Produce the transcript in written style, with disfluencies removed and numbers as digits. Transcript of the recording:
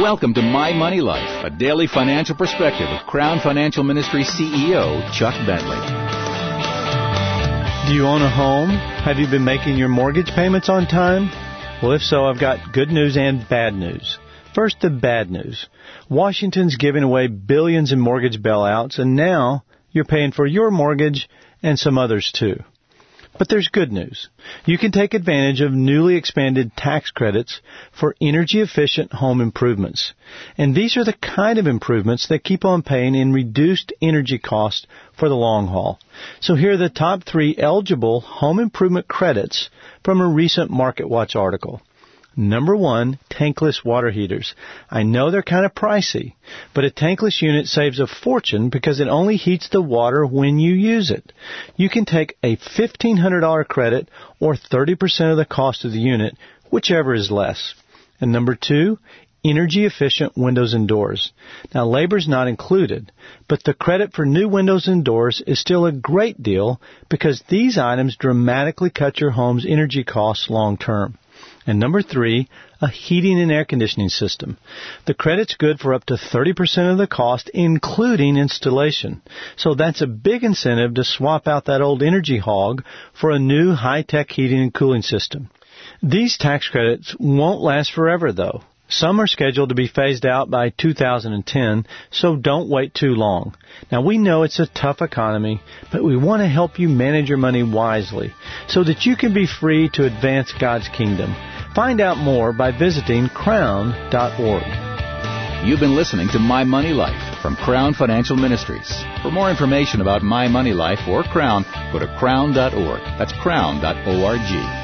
Welcome to My Money Life, a daily financial perspective of Crown Financial Ministry CEO Chuck Bentley. Do you own a home? Have you been making your mortgage payments on time? Well, if so, I've got good news and bad news. First, the bad news. Washington's giving away billions in mortgage bailouts, and now you're paying for your mortgage and some others too. But there's good news. You can take advantage of newly expanded tax credits for energy-efficient home improvements. And these are the kind of improvements that keep on paying in reduced energy costs for the long haul. So here are the top 3 eligible home improvement credits from a recent MarketWatch article. Number 1, tankless water heaters. I know they're kind of pricey, but a tankless unit saves a fortune because it only heats the water when you use it. You can take a $1,500 credit or 30% of the cost of the unit, whichever is less. And number 2, energy-efficient windows and doors. Now, labor's not included, but the credit for new windows and doors is still a great deal because these items dramatically cut your home's energy costs long term. And number 3, a heating and air conditioning system. The credit's good for up to 30% of the cost, including installation. So that's a big incentive to swap out that old energy hog for a new high-tech heating and cooling system. These tax credits won't last forever, though. Some are scheduled to be phased out by 2010, so don't wait too long. Now, we know it's a tough economy, but we want to help you manage your money wisely so that you can be free to advance God's kingdom. Find out more by visiting crown.org. You've been listening to My Money Life from Crown Financial Ministries. For more information about My Money Life or Crown, go to crown.org. That's crown.org.